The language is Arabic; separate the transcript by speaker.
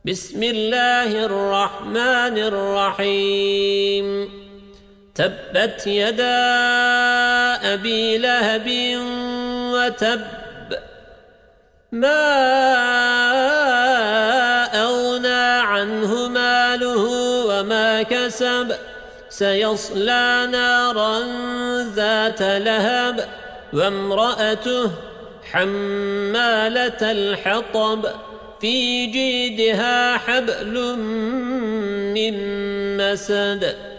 Speaker 1: بسم الله الرحمن الرحيم تبت يدا أبي لهب وتب ما أغنى عنه ماله وما كسب سيصلى نارا ذات لهب وامرأته حمالة الحطب في جيدها حبل من مسد